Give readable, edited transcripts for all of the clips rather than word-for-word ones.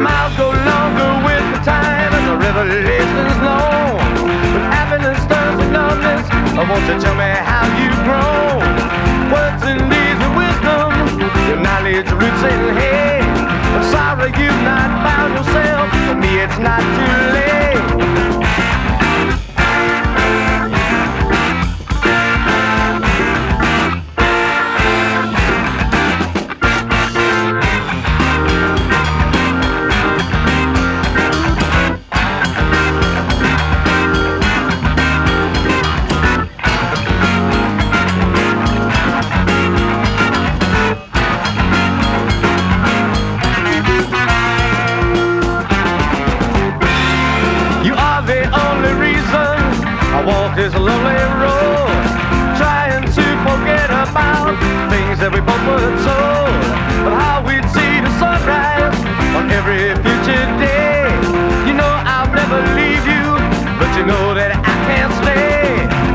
miles go longer with the time and the revelation's long. When happiness turns to numbness, won't you tell me how you've grown? Words and deeds with wisdom, your knowledge roots in hate. I'm sorry you've not found yourself. For me it's not too late. I walk this lonely road, trying to forget about things that we both were told, of how we'd see the sunrise on every future day. You know I'll never leave you, but you know that I can't stay.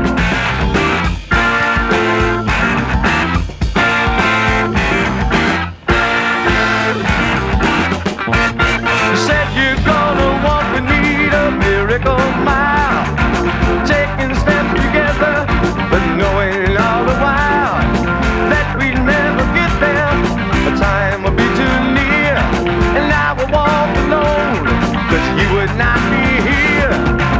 You said you're gonna walk with me the miracle mile, taking steps together, but knowing all the while that we'd never get there. The time would be too near, and I would walk alone, 'cause you would not be here.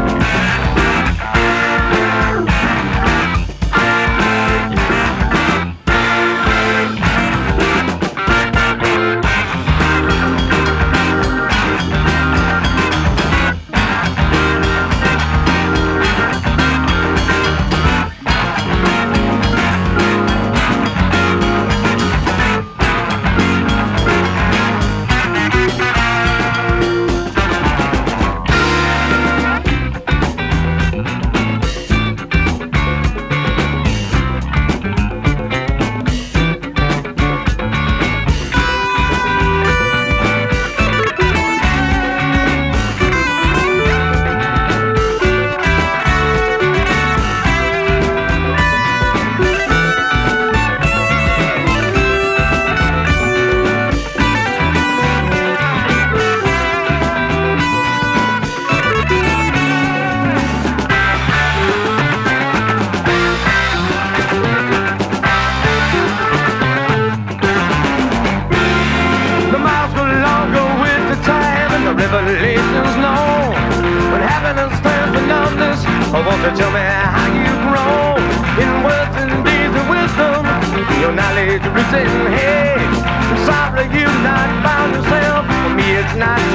Revelations known. When happiness turns to numbness, won't you tell me how you've grown? In words and deeds and wisdom, your knowledge roots in hate. I'm sorry you've not found yourself. For me it's not